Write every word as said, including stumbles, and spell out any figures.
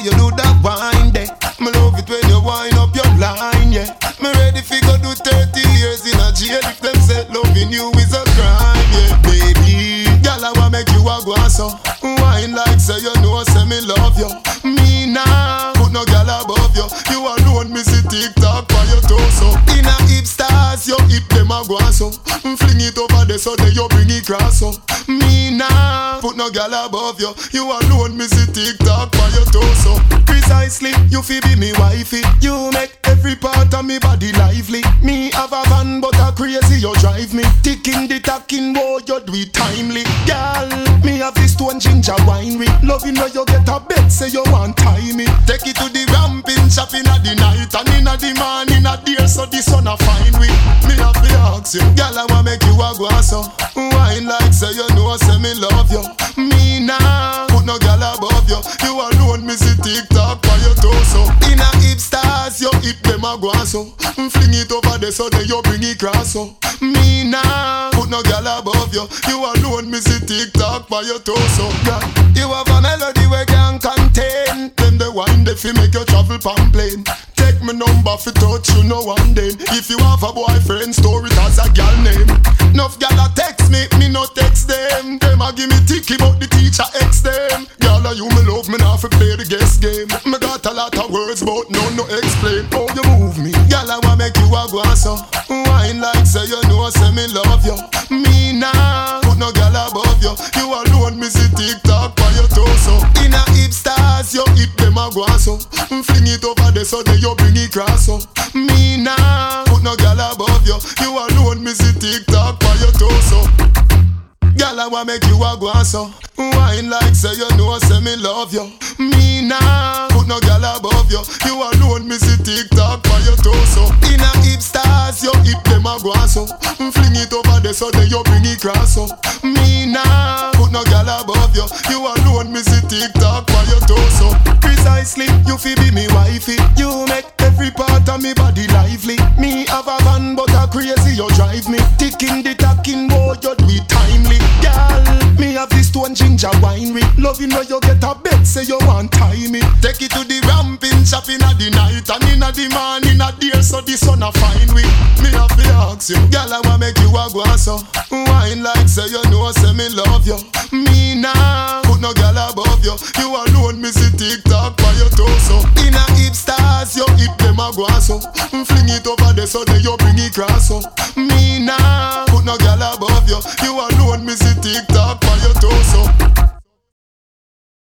you do that wine there. Me love it when you wind up your line, yeah. Me ready fi go do thirty years in a jail if them say loving you is a crime, yeah. Baby, girl, I wanna make you a go so. Wine like say you know, say me love you. Me nah, put no girl above you. You alone, me see TikTok for your torso. In a hip stars, your hip them a go so. Fling it over there so they you bring it cross so. Me nah, put no girl above you. You alone, me see TikTok for your torso. Precisely, you fi be me wifey. You make every part of me body lively. Me have a van but a crazy you drive me. Ticking the tacking, boy, you do it timely. Girl, me have this stone ginger winery. Loving when you get a bed, say you want tie me. Take it to the ramping shop in the night and in the morning a dear so the sun a fine we. Me have to ask you, girl, I wanna make you a go so. Wine like say you know, say me love you. Me nah, put no girl above you. You alone, me see TikTok for your torso. In a hip stars, your hip them a go so. Fling it over there so they you bring it cross so. Me nah, put no girl above you. You alone, me see TikTok for your torso. Girl, you have a melody we can contain. Them the wine they fi make you travel pan plane. Take me number fi touch you no one day. If you have a boyfriend, store it as a girl name. Enough gal a text me, me no text them. Them a give me ticky but the teacher ex them. Gal a you me love, me now fi play the guest game. Me got a lot of words but none no explain. How you move me, gal I wanna make you a go so. Wine like say you know, say me love you. Me nah, put no gal above you. You alone, me see TikTok for your torso. In a hip stars, your hip them a go so. Fling it over there so they you bring it cross so. Me nah, put no gal above you. You alone, me see TikTok for your torso. Girl, I wanna make you a go so. Wine like say you know, say me love you. Me nah, put no gal above you. You alone, me see TikTok for your torso. In a hip stars, your hip them a go so. Fling it over there so they you bring it cross so. Me nah, put no gal above you. You alone, me see TikTok for your torso. Precisely, you fi be me wifey. You make every part of me body lively. Me have a van but a crazy you drive me. Ticking the tacking, boy, you do it timely. Girl, me have this stone ginger winery. Loving when you get a bed, say you want tie me. Take it to the ramping shop in the night and in the morning a dear so the sun a fine we. Me have to ask you, girl, I wanna make you a go so. Wine like say you know, say me love you. Me nah, put no girl above you. You alone, me see TikTok for your torso. In a hip stars, your hip them a go so. Fling it over there so they you bring it cross so. Me nah, put no girl above you. You alone, me see TikTok